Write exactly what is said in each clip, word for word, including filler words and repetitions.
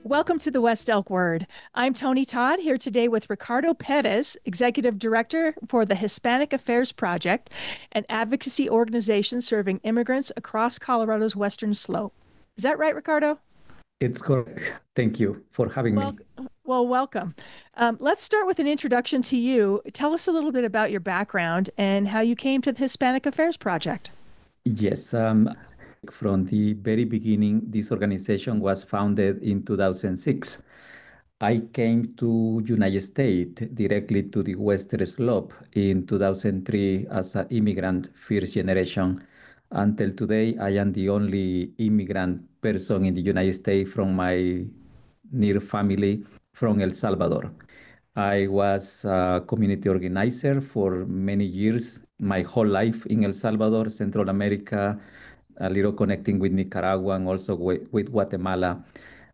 Welcome to the West Elk Word. I'm Tony Todd here today with Ricardo Perez, Executive Director for the Hispanic Affairs Project, an advocacy organization serving immigrants across Colorado's Western Slope. Is that right, Ricardo? It's correct. Thank you for having Well, me. well, welcome. Um, let's start with an introduction to you. Tell us a little bit about your background and how you came to the Hispanic Affairs Project. Yes, um, from the very beginning, this organization was founded in two thousand six. I came to United States directly to the Western Slope in two thousand three as an immigrant first generation. Until today, I am the only immigrant person in the United States from my near family from El Salvador. I was a community organizer for many years, my whole life in El Salvador, Central America, a little connecting with Nicaragua and also with, with Guatemala.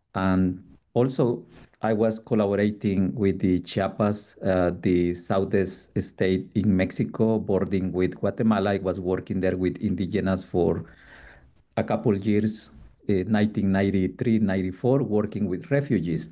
And also, I was collaborating with the Chiapas, uh, the southern state in Mexico, bordering with Guatemala. I was working there with indigenous for a couple years, uh, nineteen ninety-three, ninety-four, working with refugees.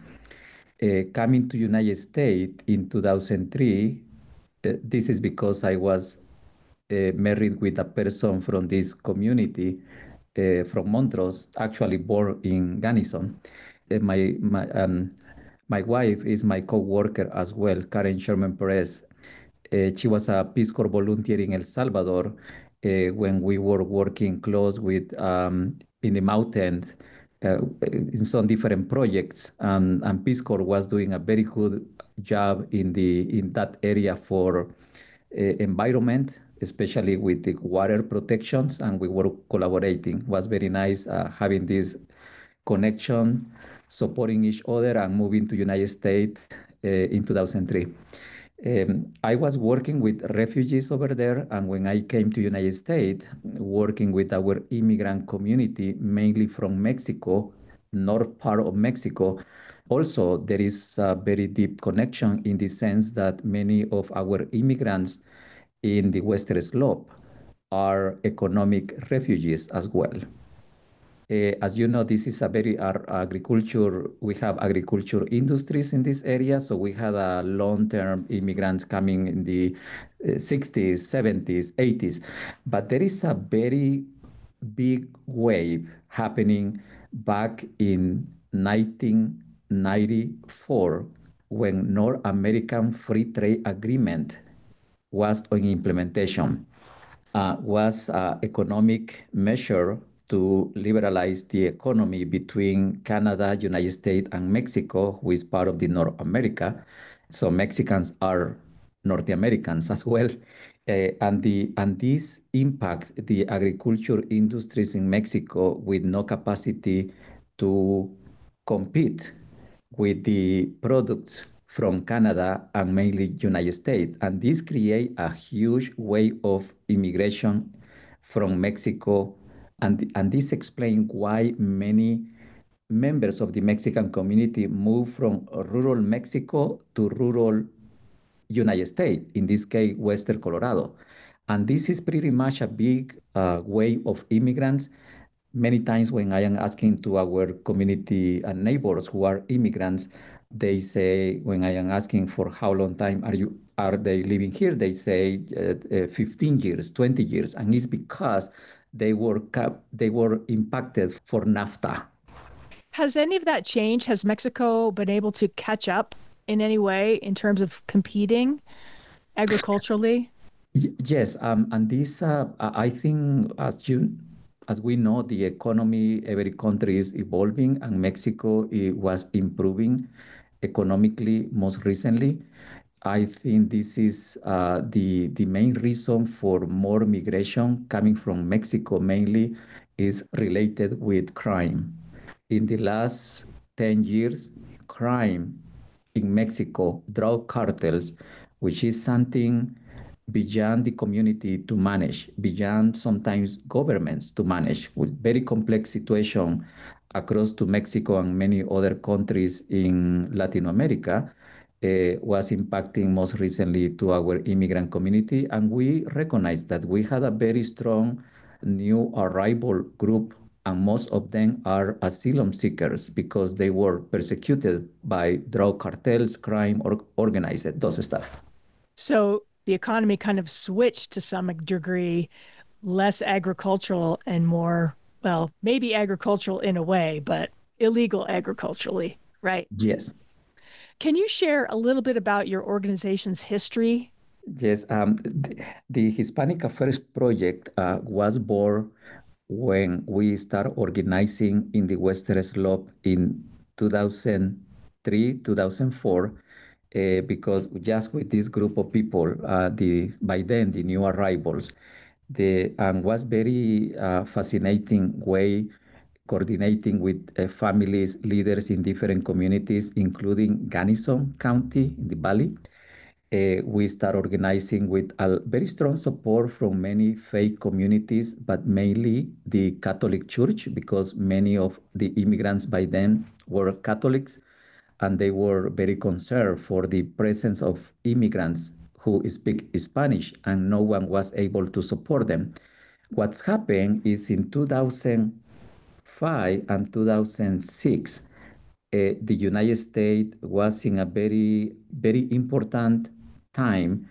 Uh, coming to United States in two thousand three, uh, this is because I was uh, married with a person from this community uh, from Montrose, actually born in Gunnison. Uh, my my um, my wife is my co-worker as well, Karen Sherman Perez. Uh, she was a Peace Corps volunteer in El Salvador uh, when we were working close with um, in the mountains uh, in some different projects, um, and Peace Corps was doing a very good job in the in that area for uh, environment, especially with the water protections, and we were collaborating. It was very nice uh, having this connection, supporting each other, and moving to United States uh, in two thousand three. Um, I was working with refugees over there, and when I came to United States, working with our immigrant community, mainly from Mexico, north part of Mexico. Also, there is a very deep connection in the sense that many of our immigrants in the Western Slope are economic refugees as well. Uh, as you know, this is a very our agriculture. We have agriculture industries in this area, so we had a long-term immigrants coming in the uh, sixties, seventies, eighties. But there is a very big wave happening back in nineteen ninety-four when North American Free Trade Agreement was on implementation, uh, was an economic measure to liberalize the economy between Canada, United States, and Mexico, who is part of the North America. So Mexicans are North Americans as well. Uh, and the and this impact the agriculture industries in Mexico with no capacity to compete with the products from Canada and mainly United States. And this create a huge wave of immigration from Mexico. And, and this explains why many members of the Mexican community move from rural Mexico to rural United States, in this case, Western Colorado. And this is pretty much a big uh, wave of immigrants. Many times when I am asking to our community and neighbors who are immigrants, they say, when I am asking for how long time are you are they living here, they say uh, uh, fifteen years, twenty years, and it's because they were cap- they were impacted for NAFTA. Has any of that changed? Has Mexico been able to catch up in any way in terms of competing agriculturally? Y- Yes, um, and this, uh, I I think, as you, as we know, the economy, every country is evolving, and Mexico it was improving economically most recently. I think this is uh, the the main reason for more migration coming from Mexico mainly is related with crime. In the last ten years, crime in Mexico, drug cartels, which is something beyond the community to manage, beyond sometimes governments to manage, with very complex situation across to Mexico and many other countries in Latin America, uh, was impacting most recently to our immigrant community. And we recognize that we had a very strong new arrival group and most of them are asylum seekers because they were persecuted by drug cartels, crime, or organized, those stuff. So the economy kind of switched to some degree, less agricultural and more, well, maybe agricultural in a way, but illegal agriculturally, right? Yes. Can you share a little bit about your organization's history? Yes, um, the, the Hispanic Affairs Project uh, was born when we started organizing in the Western Slope in two thousand three, two thousand four, uh, because just with this group of people, uh, the by then the new arrivals, the and was very uh, fascinating way coordinating with uh, families, leaders in different communities, including Gunnison County in the Valley. Uh, we start organizing with a very strong support from many faith communities, but mainly the Catholic Church, because many of the immigrants by then were Catholics, and they were very concerned for the presence of immigrants who speak Spanish, and no one was able to support them. What's happened is in two thousand five and two thousand six, uh, the United States was in a very, very important time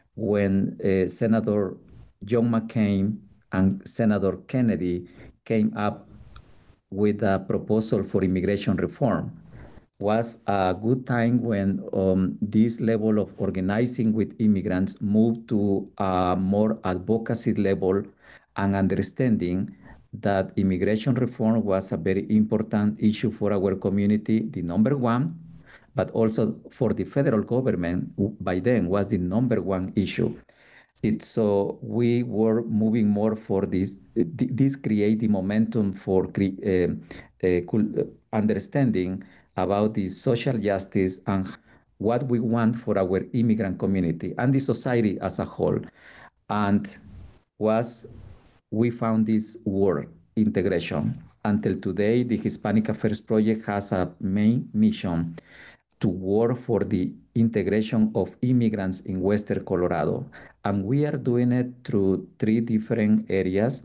when uh, Senator John McCain and Senator Kennedy came up with a proposal for immigration reform. Was a good time when um, this level of organizing with immigrants moved to a more advocacy level and understanding that immigration reform was a very important issue for our community, the number one, but also for the federal government, by then was the number one issue. It's so we were moving more for this. This creating momentum for cre- uh, uh, understanding about the social justice and what we want for our immigrant community and the society as a whole. And was we found this word integration. Until today, the Hispanic Affairs Project has a main mission to work for the integration of immigrants in Western Colorado. And we are doing it through three different areas,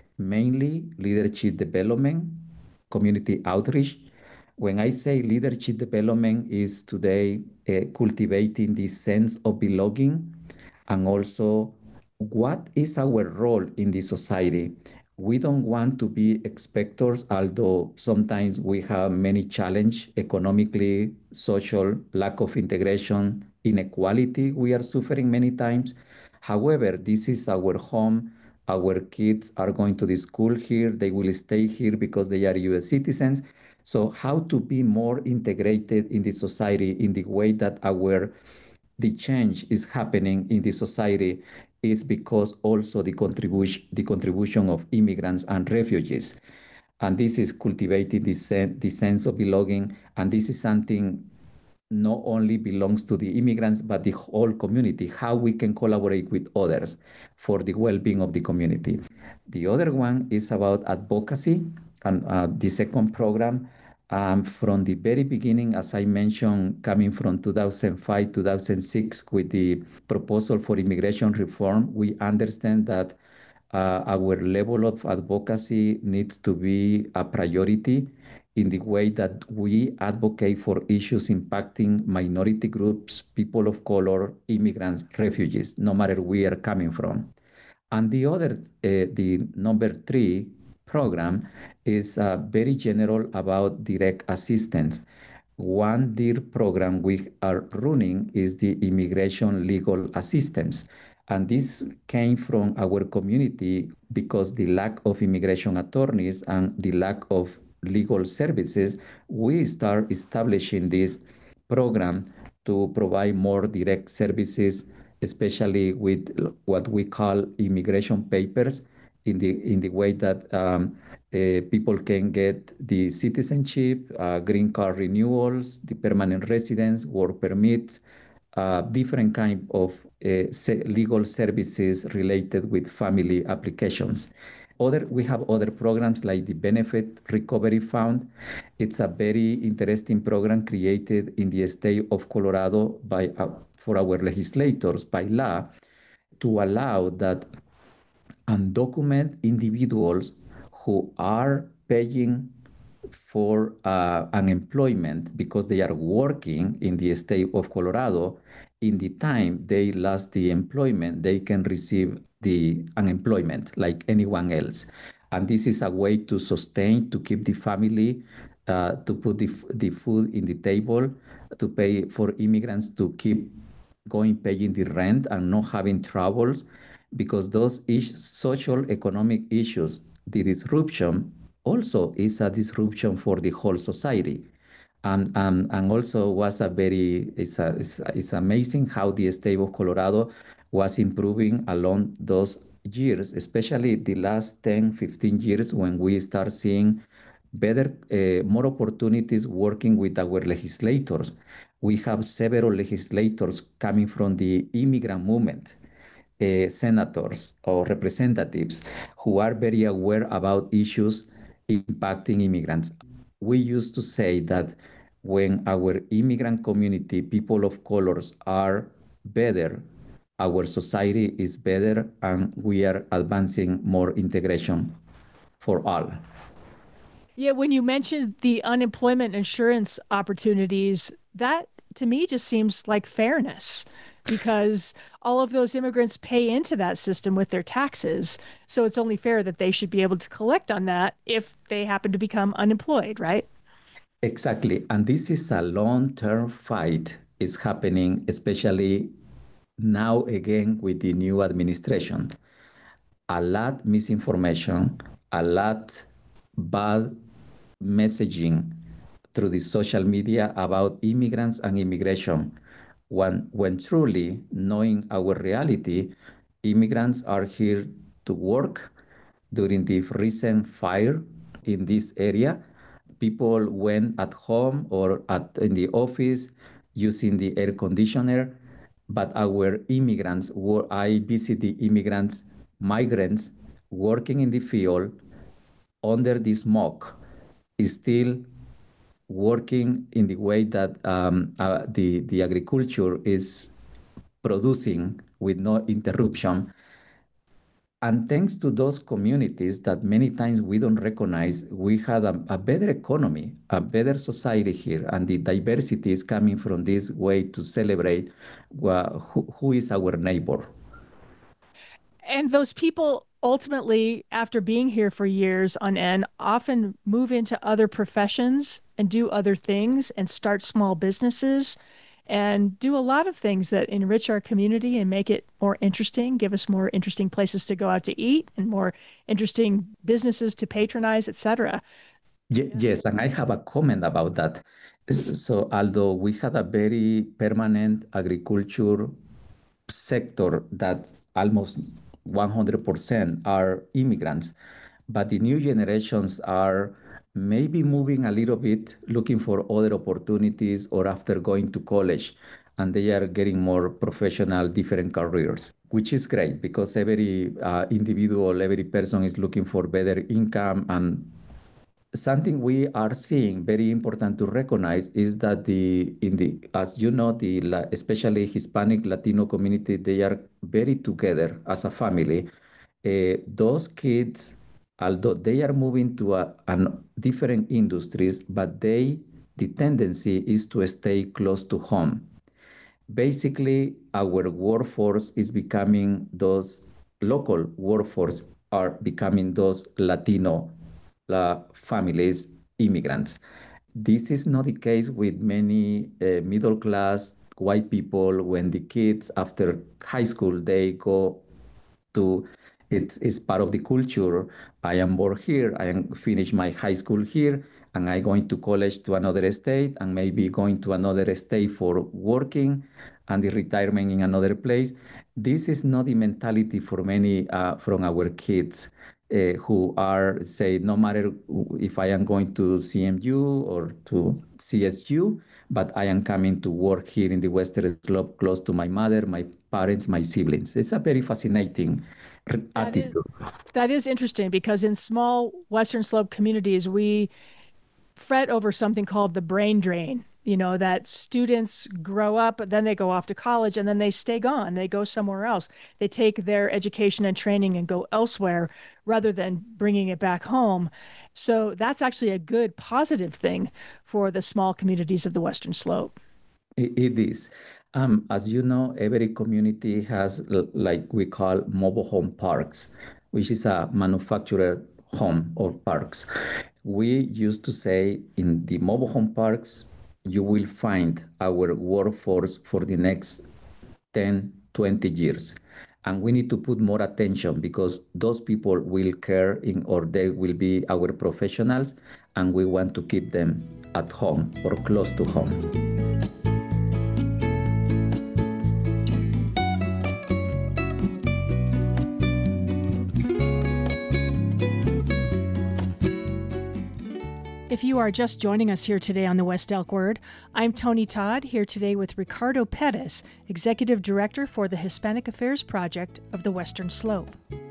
mainly leadership development, community outreach. When I say leadership development is today uh, cultivating this sense of belonging and also what is our role in the society. We don't want to be expectors, although sometimes we have many challenge economically, social, lack of integration, inequality we are suffering many times. However, this is our home. Our kids are going to the school here. They will stay here because they are U S citizens. So how to be more integrated in the society in the way that our the change is happening in the society is because also the contribution the contribution of immigrants and refugees. And this is cultivating this, this sense of belonging. And this is something not only belongs to the immigrants, but the whole community, how we can collaborate with others for the well-being of the community. The other one is about advocacy, and uh, the second program, um, from the very beginning, as I mentioned, coming from two thousand five, two thousand six, with the proposal for immigration reform, we understand that uh, our level of advocacy needs to be a priority in the way that we advocate for issues impacting minority groups, people of color, immigrants, refugees, no matter where we are coming from. And the other, uh, the number three program is uh, very general about direct assistance. One D I R program we are running is the Immigration Legal Assistance. And this came from our community because the lack of immigration attorneys and the lack of legal services, we start establishing this program to provide more direct services, especially with what we call immigration papers, in the in the way that um, uh, people can get the citizenship, uh, green card renewals, the permanent residence, work permits, uh, different kind of uh, legal services related with family applications. Other, we have other programs like the Benefit Recovery Fund. It's a very interesting program created in the state of Colorado by uh, for our legislators by law to allow that undocumented individuals who are paying for uh, unemployment because they are working in the state of Colorado. In the time they lost the employment, they can receive the unemployment like anyone else. And this is a way to sustain, to keep the family, uh, to put the, the food in the table, to pay for immigrants to keep going paying the rent and not having troubles, because those is- social economic issues, the disruption also is a disruption for the whole society. And, and, and also was a very, it's, a, it's, it's amazing how the state of Colorado was improving along those years, especially the last ten, fifteen years when we start seeing better, uh, more opportunities working with our legislators. We have several legislators coming from the immigrant movement, uh, senators or representatives who are very aware about issues impacting immigrants. We used to say that when our immigrant community, people of colors, are better, our society is better, and we are advancing more integration for all. Yeah, when you mentioned the unemployment insurance opportunities, that to me just seems like fairness because all of those immigrants pay into that system with their taxes. So it's only fair that they should be able to collect on that if they happen to become unemployed, right? Exactly. And this is a long-term fight. It's happening, especially now again with the new administration. A lot misinformation, a lot bad messaging through the social media about immigrants and immigration. When, when truly knowing our reality, immigrants are here to work. During the recent fire in this area, people went at home or at in the office using the air conditioner, but our immigrants, were, I visit the immigrants, migrants working in the field under the smoke, is still working in the way that um, uh, the, the agriculture is producing with no interruption. And thanks to those communities that many times we don't recognize, we had a, a better economy, a better society here, and the diversity is coming from this way to celebrate uh, who, who is our neighbor. And those people ultimately, after being here for years on end, often move into other professions and do other things and start small businesses and do a lot of things that enrich our community and make it more interesting, give us more interesting places to go out to eat and more interesting businesses to patronize, et cetera. Ye- Yeah. yes, and I have a comment about that. S- So, although we had a very permanent agriculture sector that almost one hundred percent are immigrants, but the new generations are maybe moving a little bit, looking for other opportunities or after going to college, and they are getting more professional, different careers, which is great because every uh, individual, every person is looking for better income. And something we are seeing very important to recognize is that the in the as you know the La- especially Hispanic Latino community, they are very together as a family. Uh, those kids, although they are moving to a, an different industries, but they the tendency is to stay close to home. Basically, our workforce is becoming those local workforce are becoming those Latino uh, families, immigrants. This is not the case with many uh, middle class white people. When the kids after high school they go to it's, it's part of the culture. I am born here, I am finish my high school here, and I going to college to another state and maybe going to another state for working and the retirement in another place. This is not the mentality for many uh, from our kids uh, who are say no matter if I am going to C M U or to C S U, but I am coming to work here in the Western Slope close to my mother, my parents, my siblings. It's a very fascinating r- That is attitude. that is interesting because in small Western Slope communities, we fret over something called the brain drain. you know, that students grow up, then they go off to college, and then they stay gone. They go somewhere else. They take their education and training and go elsewhere rather than bringing it back home. So that's actually a good positive thing for the small communities of the Western Slope. It, it is. Um, as you know, every community has l- like we call mobile home parks, which is a manufacturer home or parks. We used to say in the mobile home parks, you will find our workforce for the next ten, twenty years. And we need to put more attention because those people will care in, or they will be our professionals, and we want to keep them at home or close to home. If you are just joining us here today on the West Elk Word, I'm Tony Todd, here today with Ricardo Pettis, Executive Director for the Hispanic Affairs Project of the Western Slope.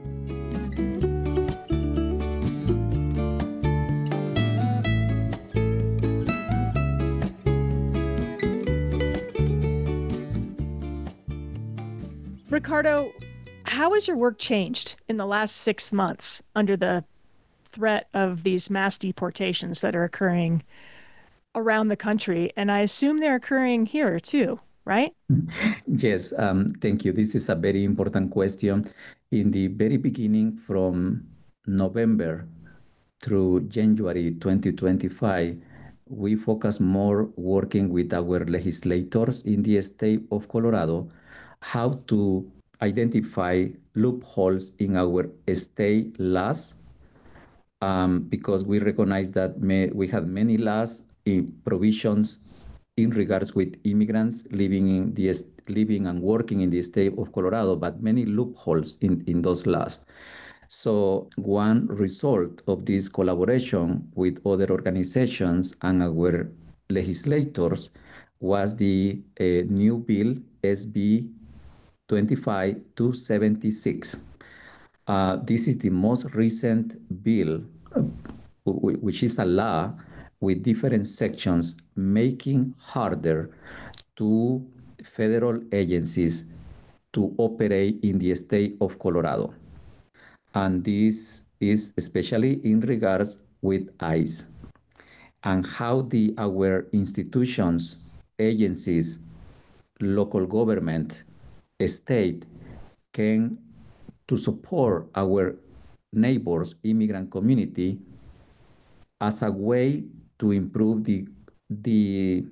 Ricardo, how has your work changed in the last six months under the threat of these mass deportations that are occurring around the country? And I assume they're occurring here too, right? Yes, um, thank you. This is a very important question. In the very beginning, from November through January twenty twenty-five, we focus more working with our legislators in the state of Colorado how to identify loopholes in our state laws, um, because we recognize that may, we have many laws in provisions in regards with immigrants living in the living and working in the state of Colorado, but many loopholes in, in those laws. So one result of this collaboration with other organizations and our legislators was the uh, new bill S B twenty-five two seventy-six. Uh, this is the most recent bill, uh, which is a law with different sections making harder to federal agencies to operate in the state of Colorado. And this is especially in regards with ICE and how the our institutions, agencies, local government, state can to support our neighbors, immigrant community as a way to improve the, the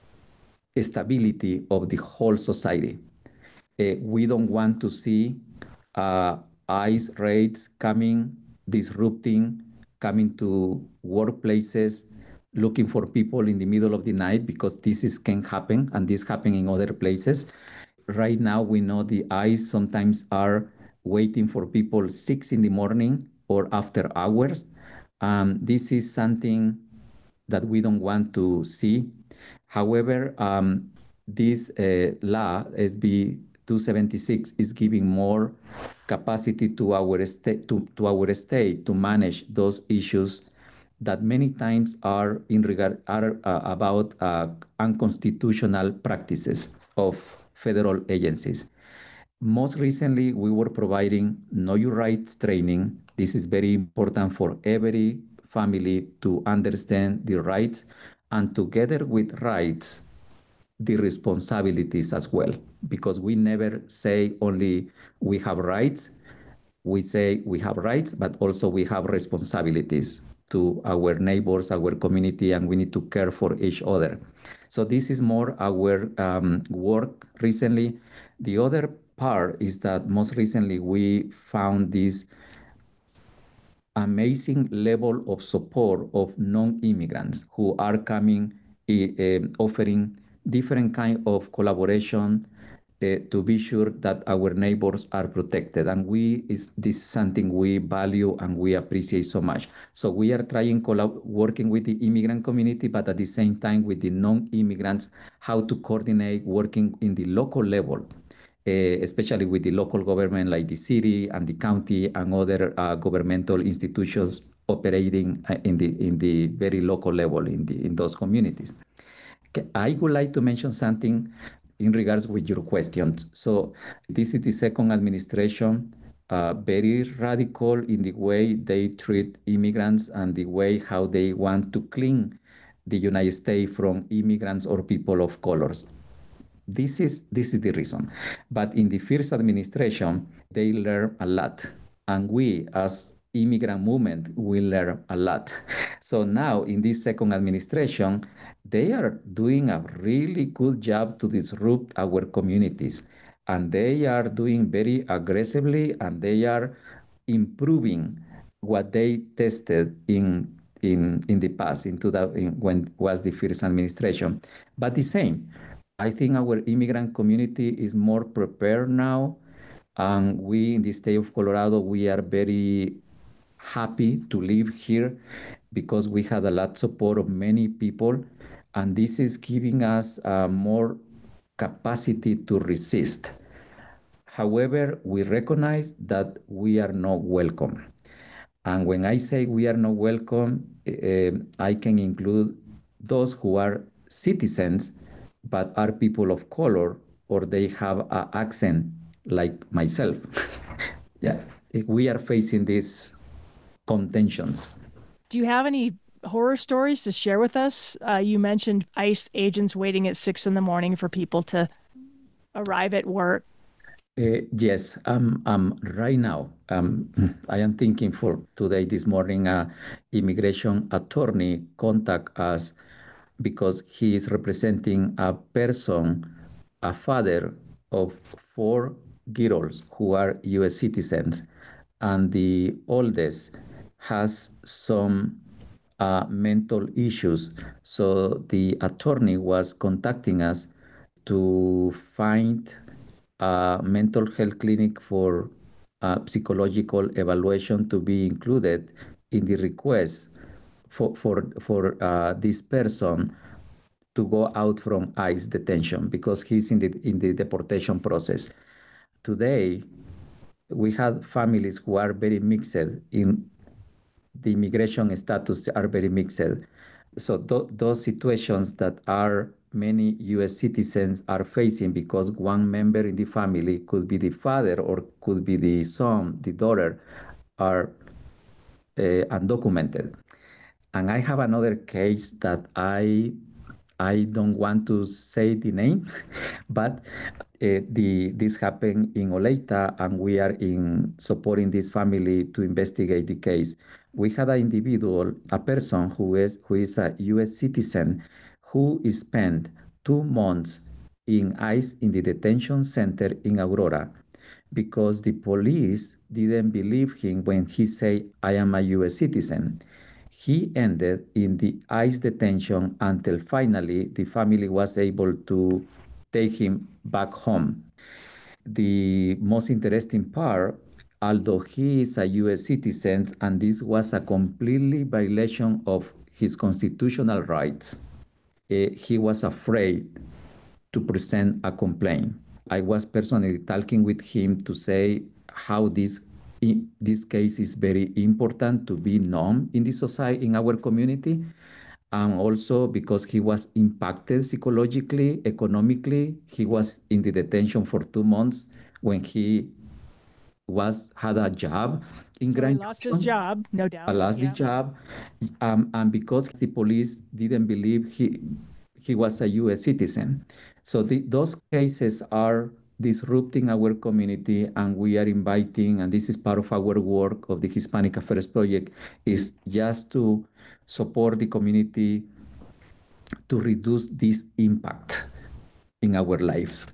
stability of the whole society. Uh, we don't want to see uh, ICE raids coming, disrupting, coming to workplaces, looking for people in the middle of the night because this is, can happen and this happen in other places. Right now, we know the ICE sometimes are waiting for people six in the morning or after hours. Um, this is something that we don't want to see. However, um, this uh, law, S B two seventy-six, is giving more capacity to our state to, to our state to manage those issues that many times are in regard are uh, about uh, unconstitutional practices of federal agencies. Most recently, we were providing Know Your Rights training. This is very important for every family to understand the rights and together with rights, the responsibilities as well. Because we never say only we have rights, we say we have rights, but also we have responsibilities to our neighbors, our community, and we need to care for each other. So this is more our um, work recently. The other part is that most recently we found this amazing level of support of non-immigrants who are coming, uh, offering different kind of collaboration uh, to be sure that our neighbors are protected. And we is this is something we value and we appreciate so much. So we are trying collab- working with the immigrant community, but at the same time with the non-immigrants, how to coordinate working in the local level. Uh, especially with the local government like the city and the county and other uh, governmental institutions operating uh, in the in the very local level in the in those communities. I would like to mention something in regards with your questions. So this is the second administration, uh, very radical in the way they treat immigrants and the way how they want to clean the United States from immigrants or people of colors. This is this is the reason. But in the first administration, they learn a lot, and we as immigrant movement will learn a lot. So now in this second administration, they are doing a really good job to disrupt our communities, and they are doing very aggressively, and they are improving what they tested in in in the past, into the in, when was the first administration. But the same, I think our immigrant community is more prepared now, and we in the state of Colorado, we are very happy to live here because we had a lot support of many people, and this is giving us uh, more capacity to resist. However, we recognize that we are not welcome. And when I say we are not welcome, uh, I can include those who are citizens but are people of color or they have an accent like myself. Yeah, we are facing these contentions. Do you have any horror stories to share with us? Uh, you mentioned ICE agents waiting at six in the morning for people to arrive at work. Uh, yes, um, um, right now, um, I am thinking for today, this morning, uh, immigration attorney contact us because he is representing a person, a father of four girls who are U S citizens, and the oldest has some uh, mental issues. So the attorney was contacting us to find a mental health clinic for uh, psychological evaluation to be included in the request for for for uh, this person to go out from ICE detention because he's in the in the deportation process. Today, we have families who are very mixed in the immigration status are very mixed. So th- those situations that are many U S citizens are facing because one member in the family could be the father or could be the son, the daughter, are uh, undocumented. And I have another case that I I don't want to say the name, but uh, the this happened in Oleita, and we are in supporting this family to investigate the case. We had an individual, a person who is who is a U S citizen, who spent two months in ICE in the detention center in Aurora because the police didn't believe him when he said, I am a U S citizen. He ended in the ICE detention until finally the family was able to take him back home. The most interesting part, although he is a U S citizen and this was a completely violation of his constitutional rights, eh, he was afraid to present a complaint. I was personally talking with him to say how this this case is very important to be known in the society, in our community, and also because he was impacted psychologically, economically. He was in the detention for two months when he was had a job in So he Grand lost his Junction. job, no I doubt. lost the Yeah. job, um, and because the police didn't believe he he was a U S citizen. So the, those cases are disrupting our community, and we are inviting, and this is part of our work of the Hispanic Affairs Project, is just to support the community to reduce this impact in our life.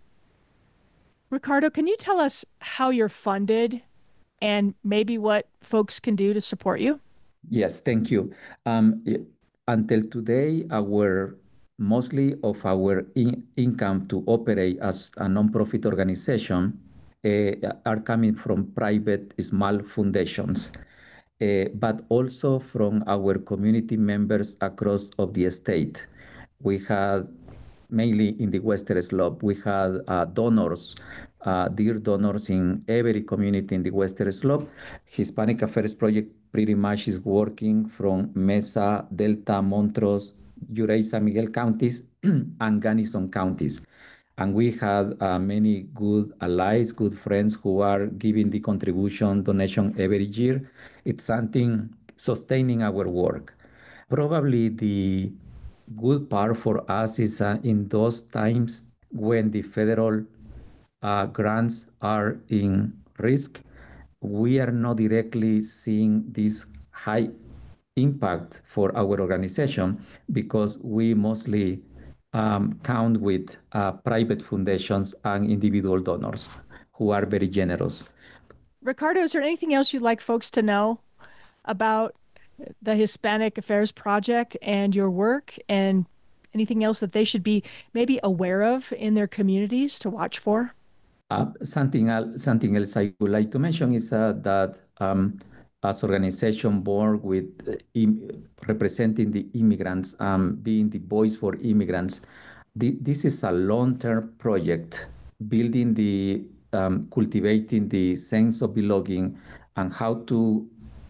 Ricardo, can you tell us how you're funded and maybe what folks can do to support you? Yes, thank you. Um, i- until today, our mostly of our in- income to operate as a nonprofit organization uh, are coming from private small foundations, uh, but also from our community members across of the state. We had mainly in the Western Slope. We had uh, donors, uh, dear donors in every community in the Western Slope. Hispanic Affairs Project pretty much is working from Mesa, Delta, Montrose, Yuray San Miguel counties and Gunnison counties. And we had uh, many good allies, good friends who are giving the contribution donation every year. It's something sustaining our work. Probably the good part for us is uh, in those times when the federal uh, grants are in risk, we are not directly seeing this high impact for our organization because we mostly um, count with uh, private foundations and individual donors who are very generous. Ricardo, is there anything else you'd like folks to know about the Hispanic Affairs Project and your work, and anything else that they should be maybe aware of in their communities to watch for? Uh, something, else, something else I would like to mention is uh, that um, as organization born with uh, im- representing the immigrants, um, being the voice for immigrants, the, this is a long-term project, building the, um, cultivating the sense of belonging and how to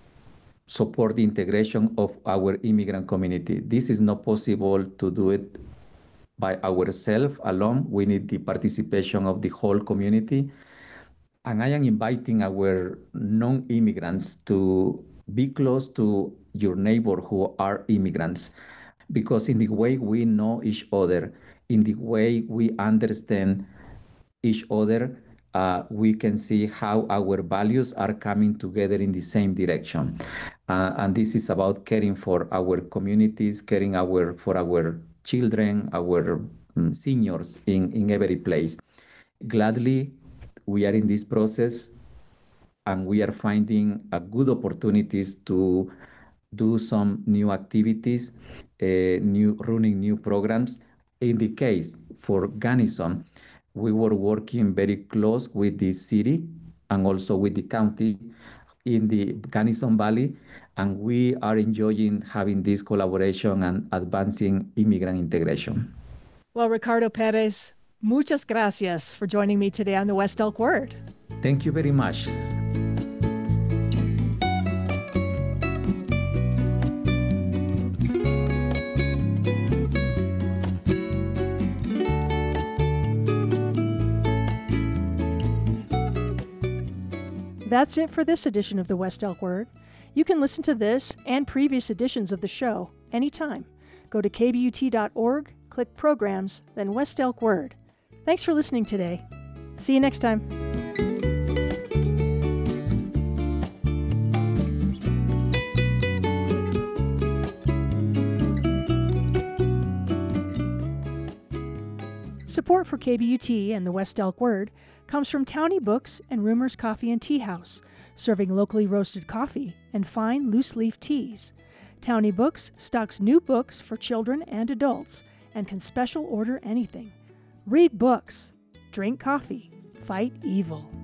support the integration of our immigrant community. This is not possible to do it by ourselves alone. We need the participation of the whole community. And I am inviting our non-immigrants to be close to your neighbor who are immigrants, because in the way we know each other, in the way we understand each other, uh, we can see how our values are coming together in the same direction. Uh, and this is about caring for our communities, caring our for our children, our um, seniors in, in every place. Gladly, we are in this process and we are finding a good opportunities to do some new activities, uh, new running new programs. In the case for Gunnison, we were working very close with the city and also with the county in the Gunnison Valley, and we are enjoying having this collaboration and advancing immigrant integration. Well, Ricardo Perez, muchas gracias for joining me today on the West Elk Word. Thank you very much. That's it for this edition of the West Elk Word. You can listen to this and previous editions of the show anytime. Go to K B U T dot org, click Programs, then West Elk Word. Thanks for listening today. See you next time. Support for K B U T and the West Elk Word comes from Townie Books and Rumors Coffee and Tea House, serving locally roasted coffee and fine loose-leaf teas. Townie Books stocks new books for children and adults and can special order anything. Read books, drink coffee, fight evil.